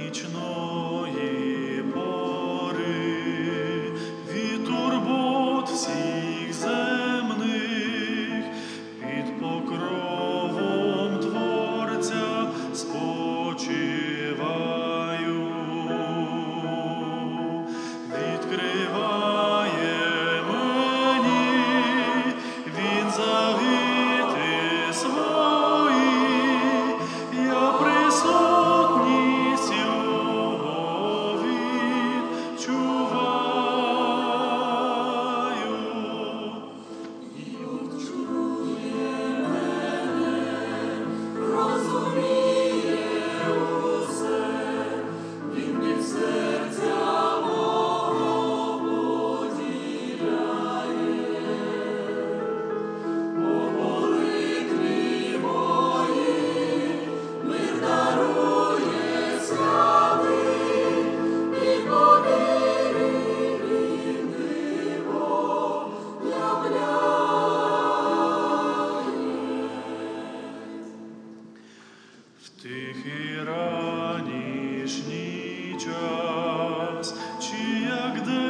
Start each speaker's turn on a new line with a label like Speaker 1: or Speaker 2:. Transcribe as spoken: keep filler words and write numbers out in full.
Speaker 1: нічної пори, від турбот всіх земних, під покровом Творця спочиваю. Відкриває мені Він завіти свої, я присутність Його відчуваю.
Speaker 2: І Він чує мене, розуміє усе, Він від серця мого поділяє. По молитві моїй мир дарує святий, і по вірі Він диво являє.
Speaker 1: В тихий ранішній час, чи як день